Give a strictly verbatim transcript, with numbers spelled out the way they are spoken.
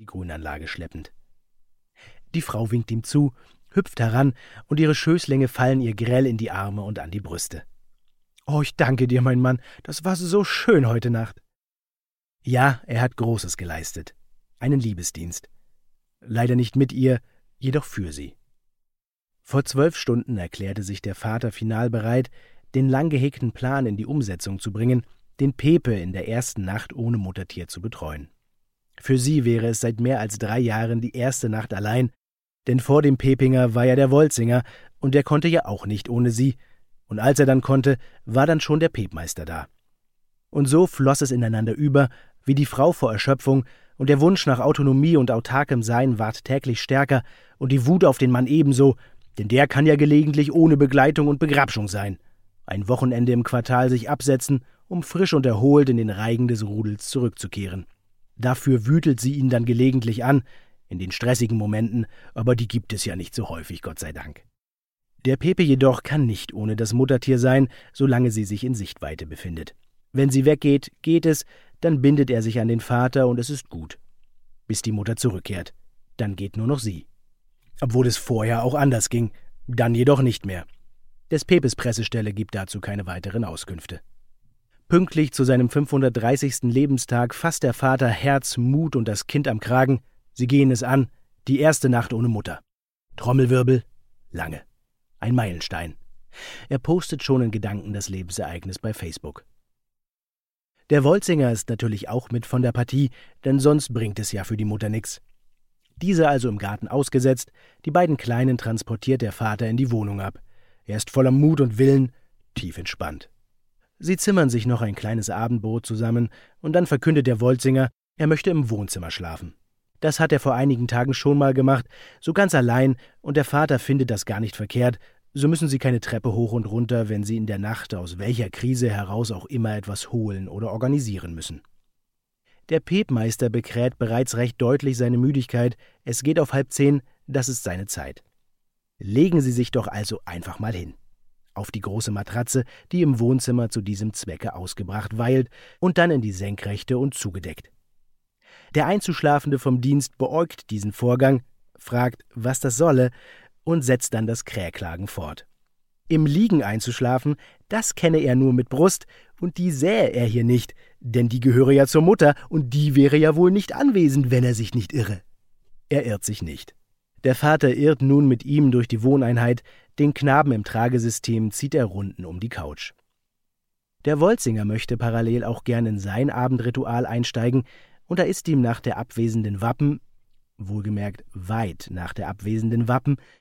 Grünanlage schleppend. Die Frau winkt ihm zu, hüpft heran und ihre Schößlinge fallen ihr grell in die Arme und an die Brüste. »Oh, ich danke dir, mein Mann, das war so schön heute Nacht.« Ja, er hat Großes geleistet. Einen Liebesdienst. Leider nicht mit ihr, jedoch für sie. Vor zwölf Stunden erklärte sich der Vater final bereit, den lang gehegten Plan in die Umsetzung zu bringen, den Pepe in der ersten Nacht ohne Muttertier zu betreuen. Für sie wäre es seit mehr als drei Jahren die erste Nacht allein, denn vor dem Pepinger war ja der Wolzinger, und der konnte ja auch nicht ohne sie, und als er dann konnte, war dann schon der Pepmeister da. Und so floss es ineinander über, wie die Frau vor Erschöpfung, und der Wunsch nach Autonomie und autarkem Sein ward täglich stärker, und die Wut auf den Mann ebenso, denn der kann ja gelegentlich ohne Begleitung und Begrapschung sein. Ein Wochenende im Quartal sich absetzen, um frisch und erholt in den Reigen des Rudels zurückzukehren. Dafür wütelt sie ihn dann gelegentlich an, in den stressigen Momenten, aber die gibt es ja nicht so häufig, Gott sei Dank. Der Pepe jedoch kann nicht ohne das Muttertier sein, solange sie sich in Sichtweite befindet. Wenn sie weggeht, geht es, dann bindet er sich an den Vater und es ist gut. Bis die Mutter zurückkehrt. Dann geht nur noch sie. Obwohl es vorher auch anders ging, dann jedoch nicht mehr. Des Pepes Pressestelle gibt dazu keine weiteren Auskünfte. Pünktlich zu seinem fünfhundertdreißigsten Lebenstag fasst der Vater Herz, Mut und das Kind am Kragen. Sie gehen es an, die erste Nacht ohne Mutter. Trommelwirbel, lange. Ein Meilenstein. Er postet schon in Gedanken das Lebensereignis bei Facebook. Der Wolzinger ist natürlich auch mit von der Partie, denn sonst bringt es ja für die Mutter nix. Diese also im Garten ausgesetzt, die beiden Kleinen transportiert der Vater in die Wohnung ab. Er ist voller Mut und Willen, tief entspannt. Sie zimmern sich noch ein kleines Abendbrot zusammen und dann verkündet der Wolzinger, er möchte im Wohnzimmer schlafen. Das hat er vor einigen Tagen schon mal gemacht, so ganz allein, und der Vater findet das gar nicht verkehrt, so müssen sie keine Treppe hoch und runter, wenn sie in der Nacht aus welcher Krise heraus auch immer etwas holen oder organisieren müssen. Der Pepmeister bekräht bereits recht deutlich seine Müdigkeit, es geht auf halb zehn, das ist seine Zeit. Legen Sie sich doch also einfach mal hin. Auf die große Matratze, die im Wohnzimmer zu diesem Zwecke ausgebracht weilt, und dann in die Senkrechte und zugedeckt. Der Einzuschlafende vom Dienst beäugt diesen Vorgang, fragt, was das solle, und setzt dann das Krähklagen fort. Im Liegen einzuschlafen, das kenne er nur mit Brust, und die sähe er hier nicht, denn die gehöre ja zur Mutter, und die wäre ja wohl nicht anwesend, wenn er sich nicht irre. Er irrt sich nicht. Der Vater irrt nun mit ihm durch die Wohneinheit, den Knaben im Tragesystem zieht er Runden um die Couch. Der Wolzinger möchte parallel auch gern in sein Abendritual einsteigen, und da ist ihm nach der abwesenden Wappen, wohlgemerkt weit nach der abwesenden Wappen,